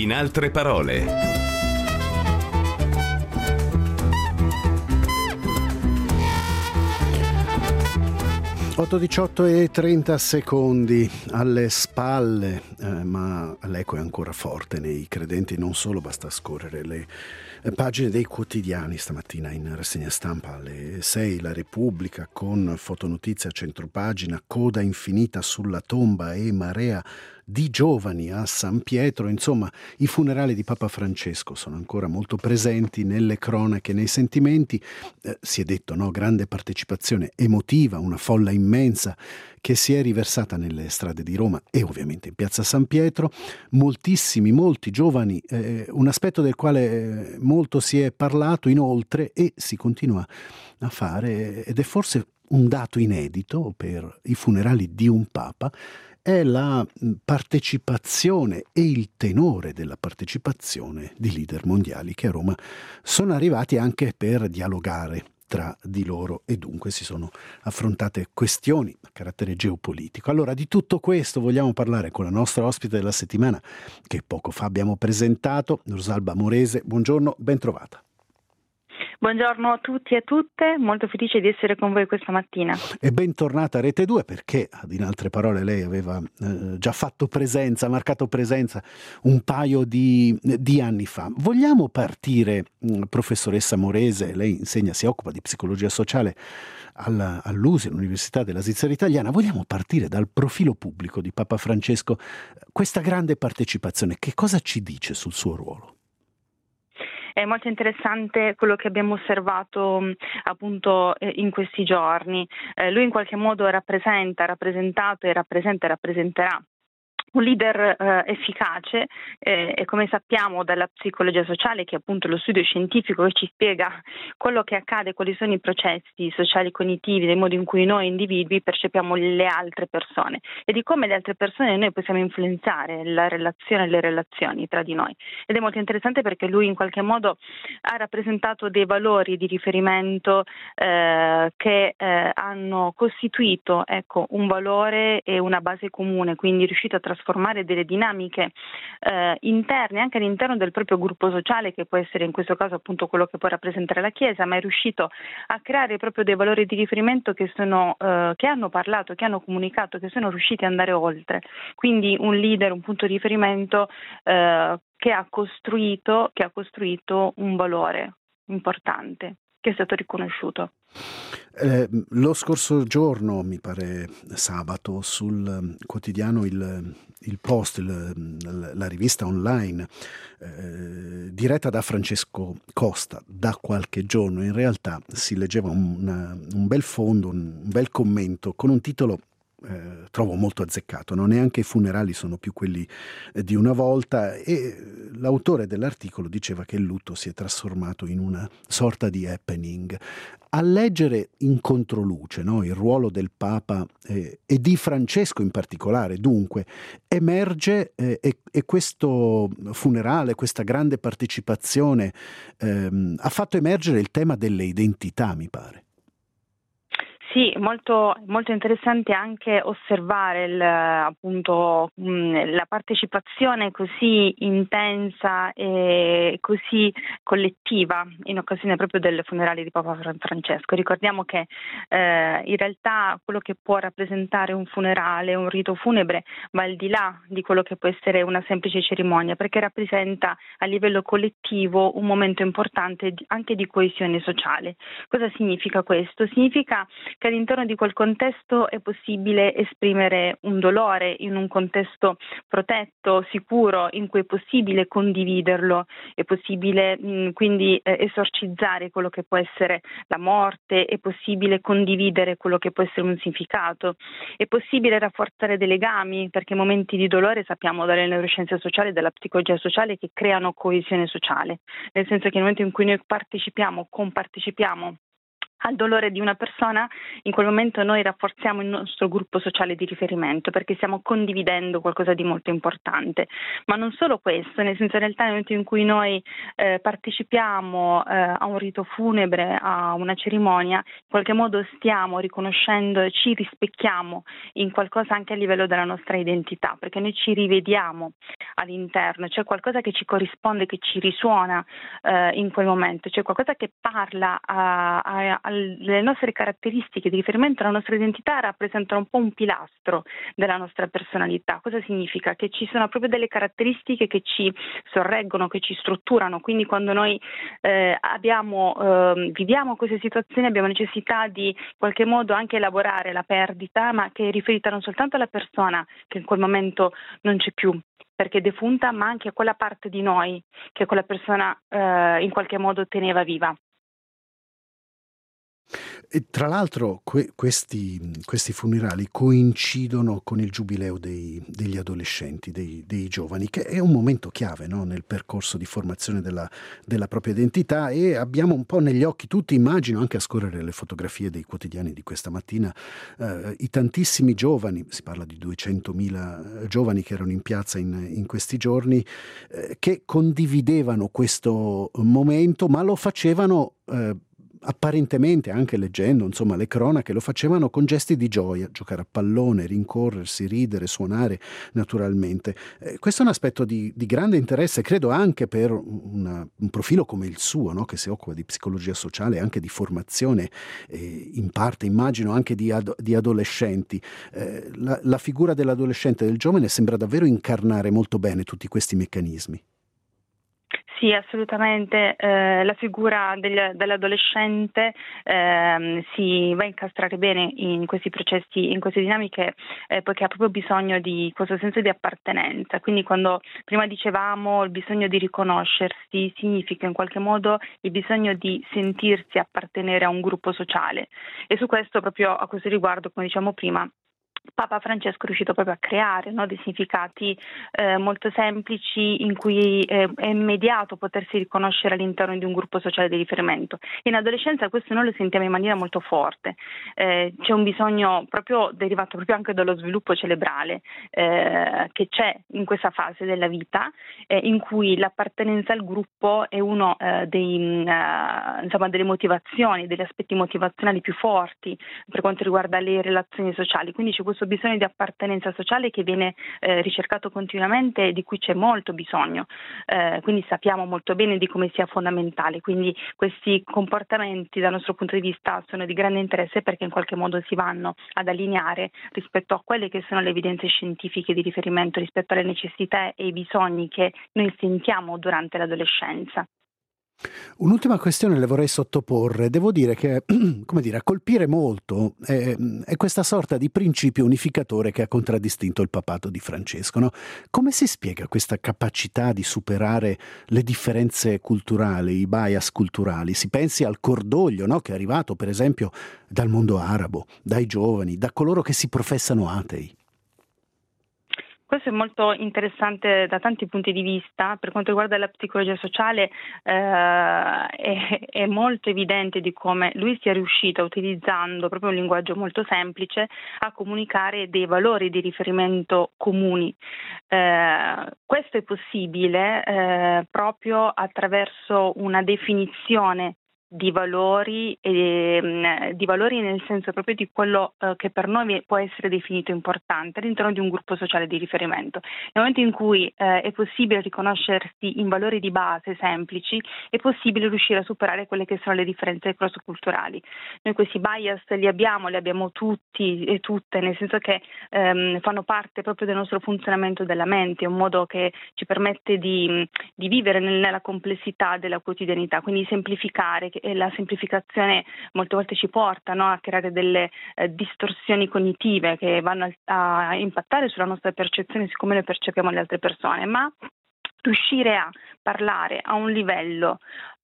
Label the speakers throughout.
Speaker 1: In altre parole.
Speaker 2: 8:18 e 30 secondi alle spalle, ma l'eco è ancora forte nei credenti, non solo, basta scorrere le pagine dei quotidiani. Stamattina in rassegna stampa alle 6 La Repubblica con fotonotizia a centropagina, coda infinita sulla tomba e marea di giovani a San Pietro. Insomma, i funerali di Papa Francesco sono ancora molto presenti nelle cronache, nei sentimenti. Si è detto, no? Grande partecipazione emotiva, una folla immensa che si è riversata nelle strade di Roma e ovviamente in piazza San Pietro. Molti giovani, un aspetto del quale molto si è parlato inoltre e si continua a fare, ed è forse un dato inedito per i funerali di un Papa, è la partecipazione e il tenore della partecipazione di leader mondiali che a Roma sono arrivati anche per dialogare tra di loro e dunque si sono affrontate questioni a carattere geopolitico. Allora, di tutto questo vogliamo parlare con la nostra ospite della settimana che poco fa abbiamo presentato, Rosalba Morese. Buongiorno, ben trovata.
Speaker 3: Buongiorno a tutti e a tutte, molto felice di essere con voi questa mattina.
Speaker 2: E bentornata a Rete 2 perché, in altre parole, lei aveva già marcato presenza un paio di anni fa. Vogliamo partire, professoressa Morese, lei si occupa di psicologia sociale all'USI, all'Università della Svizzera Italiana. Vogliamo partire dal profilo pubblico di Papa Francesco, questa grande partecipazione, che cosa ci dice sul suo ruolo?
Speaker 3: È molto interessante quello che abbiamo osservato appunto in questi giorni. Lui in qualche modo ha rappresentato e rappresenta e rappresenterà un leader efficace e come sappiamo dalla psicologia sociale, che è appunto lo studio scientifico che ci spiega quello che accade, quali sono i processi sociali cognitivi, del modo in cui noi individui percepiamo le altre persone e di come le altre persone noi possiamo influenzare la relazione e le relazioni tra di noi. Ed è molto interessante perché lui in qualche modo ha rappresentato dei valori di riferimento che hanno costituito un valore e una base comune, quindi è riuscito a trasformare delle dinamiche interne anche all'interno del proprio gruppo sociale, che può essere in questo caso appunto quello che può rappresentare la Chiesa, ma è riuscito a creare proprio dei valori di riferimento che hanno parlato, che hanno comunicato, che sono riusciti ad andare oltre. Quindi un leader, un punto di riferimento che ha costruito un valore importante che è stato riconosciuto.
Speaker 2: Lo scorso giorno, mi pare sabato, sul quotidiano il Post, la rivista online diretta da Francesco Costa da qualche giorno, in realtà si leggeva un bel fondo, un bel commento con un titolo trovo molto azzeccato, no? Neanche i funerali sono più quelli di una volta, e l'autore dell'articolo diceva che il lutto si è trasformato in una sorta di happening. A leggere in controluce, no, il ruolo del Papa e di Francesco in particolare, dunque, emerge e questo funerale, questa grande partecipazione ha fatto emergere il tema delle identità, mi pare.
Speaker 3: Sì, molto, molto interessante anche osservare la partecipazione così intensa e così collettiva in occasione proprio del funerale di Papa Francesco. Ricordiamo che in realtà quello che può rappresentare un funerale, un rito funebre, va al di là di quello che può essere una semplice cerimonia, perché rappresenta a livello collettivo un momento importante anche di coesione sociale. Cosa significa questo? Significa che all'interno di quel contesto è possibile esprimere un dolore in un contesto protetto, sicuro, in cui è possibile condividerlo, è possibile quindi esorcizzare quello che può essere la morte, è possibile condividere quello che può essere un significato, è possibile rafforzare dei legami, perché momenti di dolore sappiamo dalle neuroscienze sociali e dalla psicologia sociale che creano coesione sociale, nel senso che nel momento in cui noi compartecipiamo al dolore di una persona, in quel momento noi rafforziamo il nostro gruppo sociale di riferimento, perché stiamo condividendo qualcosa di molto importante. Ma non solo questo, nel senso, in realtà nel momento in cui noi partecipiamo a un rito funebre, a una cerimonia, in qualche modo stiamo riconoscendo e ci rispecchiamo in qualcosa anche a livello della nostra identità, perché noi ci rivediamo all'interno, c'è qualcosa che ci corrisponde, che ci risuona in quel momento, c'è qualcosa che parla le nostre caratteristiche di riferimento, la nostra identità rappresentano un po' un pilastro della nostra personalità. Cosa significa? Che ci sono proprio delle caratteristiche che ci sorreggono, che ci strutturano, quindi quando noi viviamo queste situazioni abbiamo necessità di in qualche modo anche elaborare la perdita, ma che è riferita non soltanto alla persona che in quel momento non c'è più, perché è defunta, ma anche a quella parte di noi che quella persona in qualche modo teneva viva.
Speaker 2: E tra l'altro questi funerali coincidono con il giubileo degli adolescenti, dei giovani, che è un momento chiave, no? Nel percorso di formazione della propria identità, e abbiamo un po' negli occhi tutti, immagino, anche a scorrere le fotografie dei quotidiani di questa mattina, i tantissimi giovani, si parla di 200.000 giovani che erano in piazza in questi giorni, che condividevano questo momento, ma lo facevano apparentemente, anche leggendo insomma le cronache, lo facevano con gesti di gioia, giocare a pallone, rincorrersi, ridere, suonare naturalmente. Questo è un aspetto di grande interesse, credo, anche per un profilo come il suo, no? Che si occupa di psicologia sociale e anche di formazione, in parte immagino anche di adolescenti. La figura dell'adolescente e del giovane sembra davvero incarnare molto bene tutti questi meccanismi.
Speaker 3: Sì, assolutamente. La figura dell'adolescente si va a incastrare bene in questi processi, in queste dinamiche, poiché ha proprio bisogno di questo senso di appartenenza. Quindi quando prima dicevamo il bisogno di riconoscersi, significa in qualche modo il bisogno di sentirsi appartenere a un gruppo sociale. E su questo, proprio a questo riguardo, come diciamo prima, Papa Francesco è riuscito proprio a creare, no, dei significati molto semplici in cui è immediato potersi riconoscere all'interno di un gruppo sociale di riferimento. In adolescenza questo noi lo sentiamo in maniera molto forte, c'è un bisogno proprio derivato proprio anche dallo sviluppo cerebrale che c'è in questa fase della vita, in cui l'appartenenza al gruppo è uno delle motivazioni, degli aspetti motivazionali più forti per quanto riguarda le relazioni sociali. Quindi c'è questo bisogno di appartenenza sociale che viene ricercato continuamente e di cui c'è molto bisogno, quindi sappiamo molto bene di come sia fondamentale. Quindi questi comportamenti dal nostro punto di vista sono di grande interesse, perché in qualche modo si vanno ad allineare rispetto a quelle che sono le evidenze scientifiche di riferimento, rispetto alle necessità e ai bisogni che noi sentiamo durante l'adolescenza.
Speaker 2: Un'ultima questione le vorrei sottoporre. Devo dire che, come dire, a colpire molto è questa sorta di principio unificatore che ha contraddistinto il papato di Francesco, no? Come si spiega questa capacità di superare le differenze culturali, i bias culturali? Si pensi al cordoglio, no? Che è arrivato, per esempio, dal mondo arabo, dai giovani, da coloro che si professano atei.
Speaker 3: Questo è molto interessante da tanti punti di vista. Per quanto riguarda la psicologia sociale è molto evidente di come lui sia riuscito, utilizzando proprio un linguaggio molto semplice, a comunicare dei valori di riferimento comuni. Questo è possibile proprio attraverso una definizione di valori nel senso proprio di quello che per noi può essere definito importante all'interno di un gruppo sociale di riferimento. Nel momento in cui è possibile riconoscersi in valori di base semplici, è possibile riuscire a superare quelle che sono le differenze cross-culturali. Noi questi bias li abbiamo tutti e tutte, nel senso che fanno parte proprio del nostro funzionamento della mente, un modo che ci permette di vivere nella complessità della quotidianità, quindi semplificare. E la semplificazione molte volte ci porta, no, a creare delle distorsioni cognitive che vanno a impattare sulla nostra percezione, siccome noi percepiamo le altre persone, ma riuscire a parlare a un livello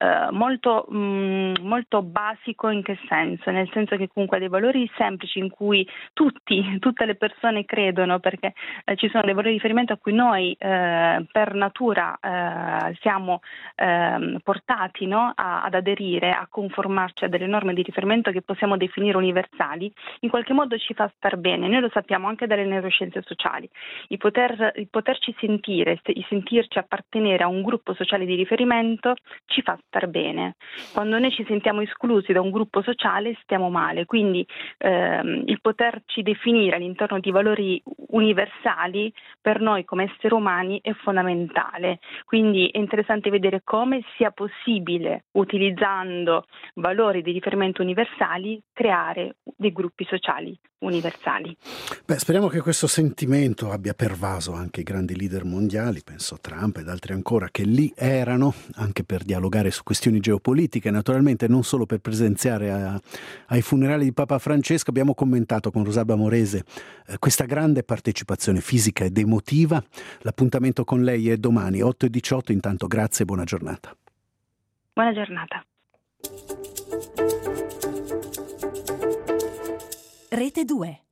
Speaker 3: molto basico. In che senso? Nel senso che comunque dei valori semplici in cui tutte le persone credono, perché ci sono dei valori di riferimento a cui noi per natura siamo portati, no, ad aderire, a conformarci a delle norme di riferimento che possiamo definire universali. In qualche modo ci fa star bene. Noi lo sappiamo anche dalle neuroscienze sociali. Il poterci sentirci appartenere a un gruppo sociale di riferimento ci fa star bene. Quando noi ci sentiamo esclusi da un gruppo sociale stiamo male, quindi il poterci definire all'interno di valori universali per noi come esseri umani è fondamentale. Quindi è interessante vedere come sia possibile, utilizzando valori di riferimento universali, creare dei gruppi sociali universali.
Speaker 2: Speriamo che questo sentimento abbia pervaso anche i grandi leader mondiali, penso a Trump ed altri ancora, che lì erano anche per dialogare su questioni geopolitiche, naturalmente non solo per presenziare ai funerali di Papa Francesco. Abbiamo commentato con Rosalba Morese questa grande partecipazione fisica ed emotiva. L'appuntamento con lei è domani 8:18. Intanto grazie e buona giornata.
Speaker 3: Buona giornata.
Speaker 1: Rete 2.